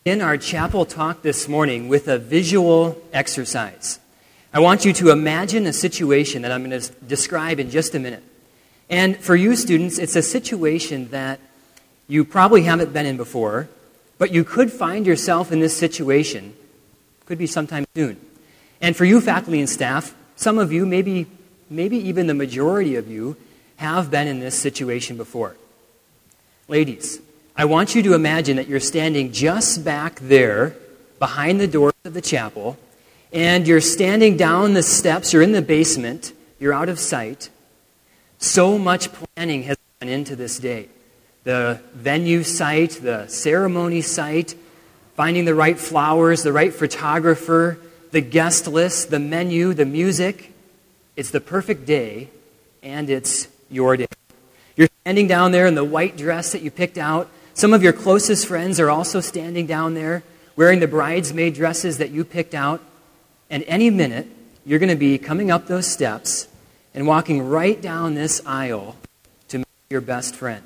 In our chapel talk this morning with a visual exercise. I want you to imagine a situation that I'm going to describe in just a minute. And for you students, it's a situation that you probably haven't been in before, but you could find yourself in this situation. Could be sometime soon. And for you faculty and staff, some of you, maybe even the majority of you, have been in this situation before. Ladies, I want you to imagine that you're standing just back there behind the doors of the chapel, and you're standing down the steps, you're in the basement, you're out of sight. So much planning has gone into this day. The venue site, the ceremony site, finding the right flowers, the right photographer, the guest list, the menu, the music. It's the perfect day, and it's your day. You're standing down there in the white dress that you picked out. Some of your closest friends are also standing down there wearing the bridesmaid dresses that you picked out. And any minute, you're going to be coming up those steps and walking right down this aisle to meet your best friend.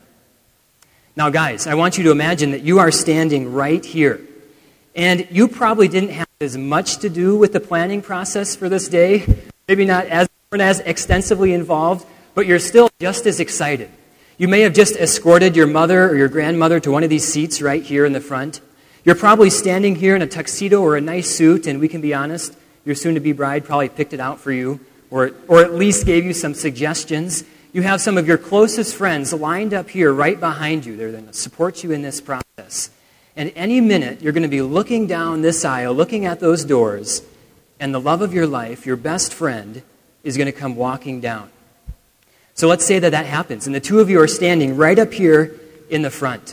Now, guys, I want you to imagine that you are standing right here. And you probably didn't have as much to do with the planning process for this day. Maybe not as extensively involved, but you're still just as excited. You may have just escorted your mother or your grandmother to one of these seats right here in the front. You're probably standing here in a tuxedo or a nice suit, and we can be honest, your soon-to-be bride probably picked it out for you, or at least gave you some suggestions. You have some of your closest friends lined up here right behind you. They're going to support you in this process. And any minute, you're going to be looking down this aisle, looking at those doors, and the love of your life, your best friend, is going to come walking down. So let's say that happens, and the two of you are standing right up here in the front.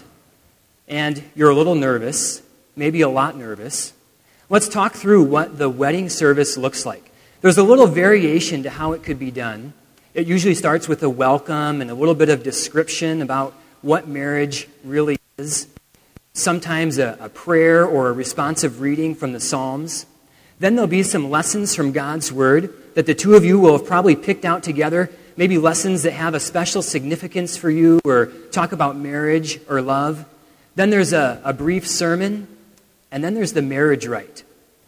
And you're a little nervous, maybe a lot nervous. Let's talk through what the wedding service looks like. There's a little variation to how it could be done. It usually starts with a welcome and a little bit of description about what marriage really is. Sometimes a prayer or a responsive reading from the Psalms. Then there'll be some lessons from God's Word that the two of you will have probably picked out together. Maybe lessons that have a special significance for you or talk about marriage or love. Then there's a brief sermon, and then there's the marriage rite.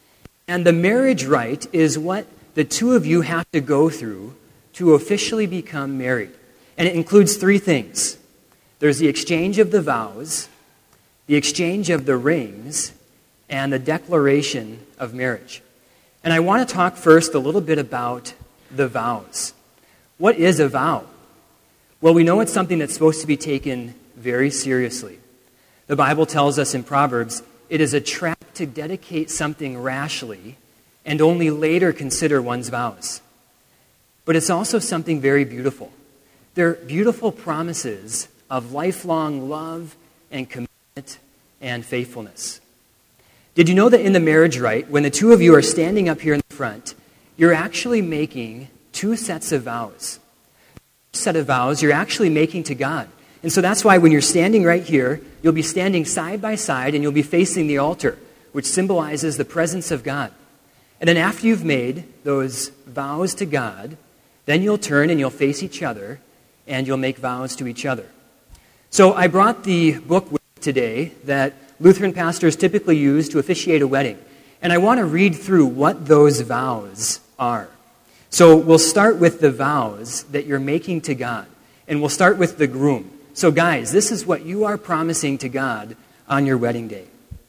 And the marriage rite is what the two of you have to go through to officially become married. And it includes three things. There's the exchange of the vows, the exchange of the rings, and the declaration of marriage. And I want to talk first a little bit about the vows. What is a vow? Well, we know it's something that's supposed to be taken very seriously. The Bible tells us in Proverbs, it is a trap to dedicate something rashly and only later consider one's vows. But it's also something very beautiful. They're beautiful promises of lifelong love and commitment and faithfulness. Did you know that in the marriage rite, when the two of you are standing up here in the front, you're actually making two sets of vows. The set of vows you're actually making to God. And so that's why when you're standing right here, you'll be standing side by side and you'll be facing the altar, which symbolizes the presence of God. And then after you've made those vows to God, then you'll turn and you'll face each other and you'll make vows to each other. So I brought the book with me today that Lutheran pastors typically use to officiate a wedding. And I want to read through what those vows are. So we'll start with the vows that you're making to God. And we'll start with the groom. So guys, this is what you are promising to God on your wedding day.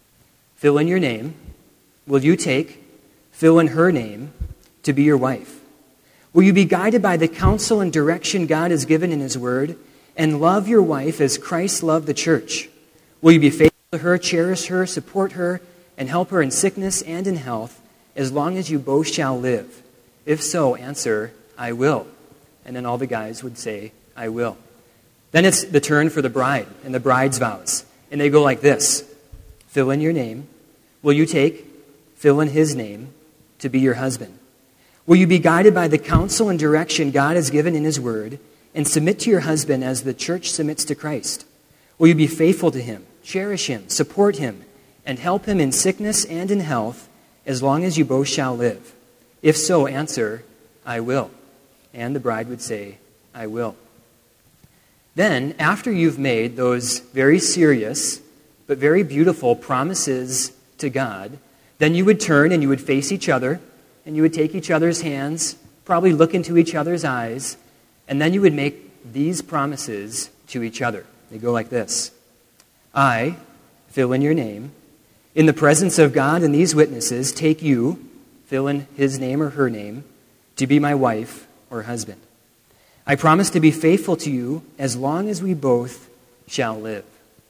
Fill in your name. Will you take, fill in her name, to be your wife? Will you be guided by the counsel and direction God has given in His Word, and love your wife as Christ loved the church? Will you be faithful to her, cherish her, support her, and help her in sickness and in health, as long as you both shall live? If so, answer, I will. And then all the guys would say, I will. Then it's the turn for the bride and the bride's vows. And they go like this. Fill in your name. Will you take, fill in his name, to be your husband? Will you be guided by the counsel and direction God has given in His Word, and submit to your husband as the church submits to Christ? Will you be faithful to him, cherish him, support him, and help him in sickness and in health, as long as you both shall live? If so, answer, I will. And the bride would say, I will. Then, after you've made those very serious but very beautiful promises to God, then you would turn and you would face each other, and you would take each other's hands, probably look into each other's eyes, and then you would make these promises to each other. They go like this. I, fill in your name, in the presence of God and these witnesses, take you, fill in his name or her name, to be my wife or husband. I promise to be faithful to you as long as we both shall live.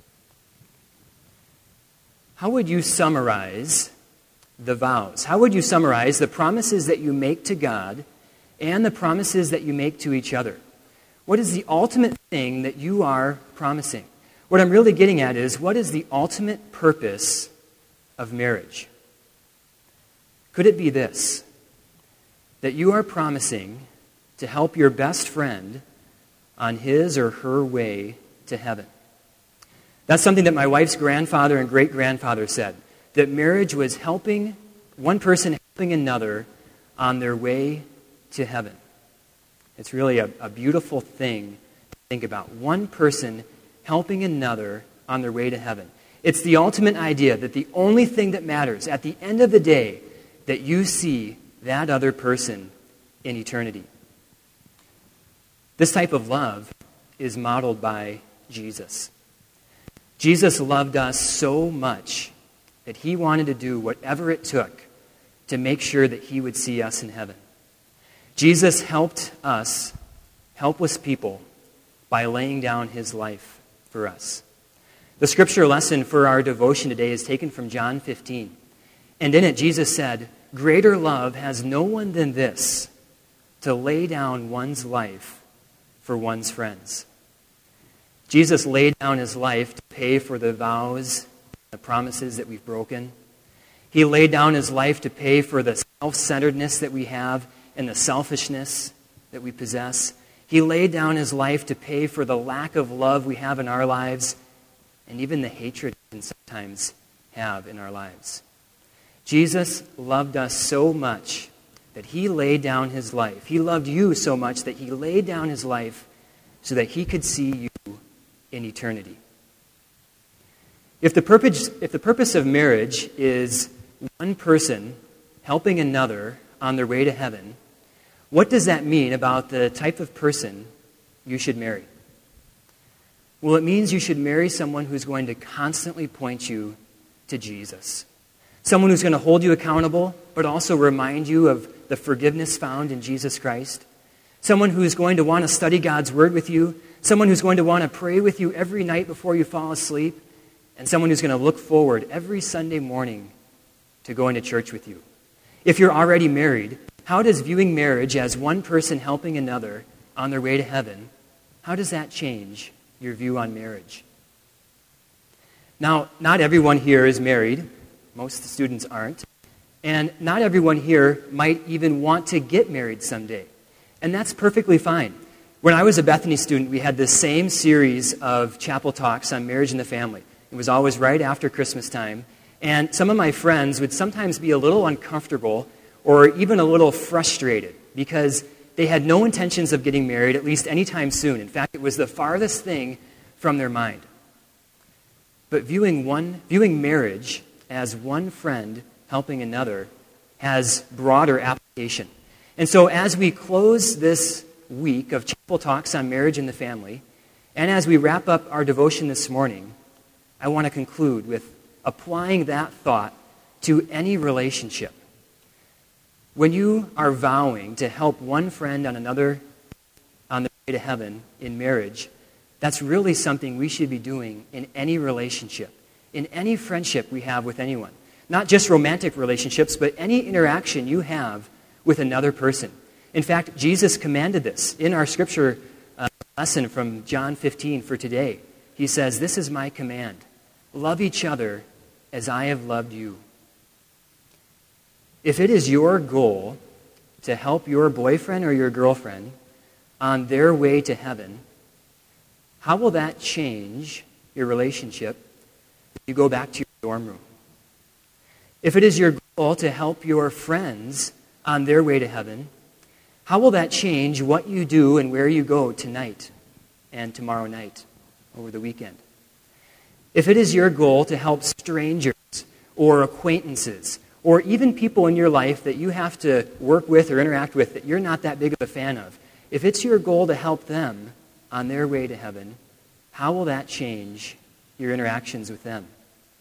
How would you summarize the vows? How would you summarize the promises that you make to God and the promises that you make to each other? What is the ultimate thing that you are promising? What I'm really getting at is, what is the ultimate purpose of marriage? Could it be this, that you are promising to help your best friend on his or her way to heaven? That's something that my wife's grandfather and great-grandfather said, that marriage was helping one person helping another on their way to heaven. It's really a beautiful thing to think about. One person helping another on their way to heaven. It's the ultimate idea that the only thing that matters at the end of the day, that you see that other person in eternity. This type of love is modeled by Jesus. Jesus loved us so much that he wanted to do whatever it took to make sure that he would see us in heaven. Jesus helped us, helpless people, by laying down his life for us. The scripture lesson for our devotion today is taken from John 15. And in it, Jesus said, "Greater love has no one than this, to lay down one's life for one's friends." Jesus laid down his life to pay for the vows, the promises that we've broken. He laid down his life to pay for the self-centeredness that we have and the selfishness that we possess. He laid down his life to pay for the lack of love we have in our lives and even the hatred we can sometimes have in our lives. Jesus loved us so much that he laid down his life. He loved you so much that he laid down his life so that he could see you in eternity. If the purpose of marriage is one person helping another on their way to heaven, what does that mean about the type of person you should marry? Well, it means you should marry someone who's going to constantly point you to Jesus. Someone who's going to hold you accountable, but also remind you of the forgiveness found in Jesus Christ. Someone who's going to want to study God's Word with you. Someone who's going to want to pray with you every night before you fall asleep. And someone who's going to look forward every Sunday morning to going to church with you. If you're already married, how does viewing marriage as one person helping another on their way to heaven, how does that change your view on marriage? Now, not everyone here is married. Most students aren't. And not everyone here might even want to get married someday. And that's perfectly fine. When I was a Bethany student, we had this same series of chapel talks on marriage and the family. It was always right after Christmas time. And some of my friends would sometimes be a little uncomfortable or even a little frustrated because they had no intentions of getting married, at least anytime soon. In fact, it was the farthest thing from their mind. But viewing marriage as one friend helping another has broader application. And so as we close this week of chapel talks on marriage and the family, and as we wrap up our devotion this morning, I want to conclude with applying that thought to any relationship. When you are vowing to help one friend on another on the way to heaven in marriage, that's really something we should be doing in any relationship, in any friendship we have with anyone. Not just romantic relationships, but any interaction you have with another person. In fact, Jesus commanded this in our scripture lesson from John 15 for today. He says, "This is my command. Love each other as I have loved you." If it is your goal to help your boyfriend or your girlfriend on their way to heaven, how will that change your relationship if you go back to your dorm room? If it is your goal to help your friends on their way to heaven, how will that change what you do and where you go tonight and tomorrow night over the weekend? If it is your goal to help strangers or acquaintances or even people in your life that you have to work with or interact with that you're not that big of a fan of, if it's your goal to help them on their way to heaven, how will that change your interactions with them?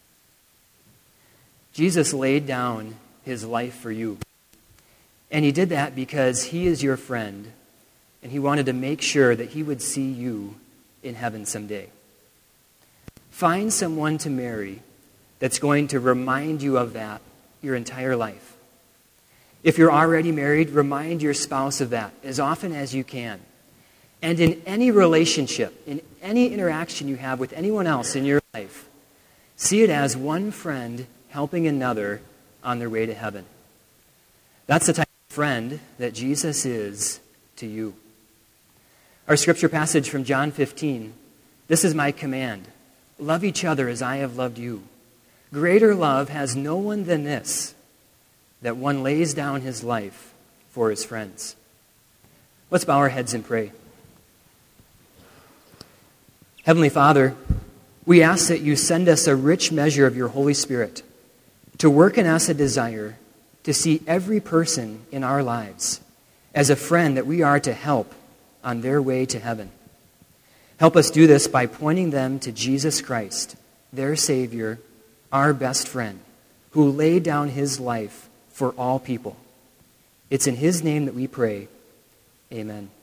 Jesus laid down his life for you. And he did that because he is your friend, and he wanted to make sure that he would see you in heaven someday. Find someone to marry that's going to remind you of that your entire life. If you're already married, remind your spouse of that as often as you can. And in any relationship, in any interaction you have with anyone else in your life, see it as one friend helping another on their way to heaven. That's the type of friend that Jesus is to you. Our scripture passage from John 15, this is my command. Love each other as I have loved you. Greater love has no one than this, that one lays down his life for his friends. Let's bow our heads and pray. Heavenly Father, we ask that you send us a rich measure of your Holy Spirit to work in us a desire to see every person in our lives as a friend that we are to help on their way to heaven. Help us do this by pointing them to Jesus Christ, their Savior, our best friend, who laid down his life for all people. It's in his name that we pray. Amen.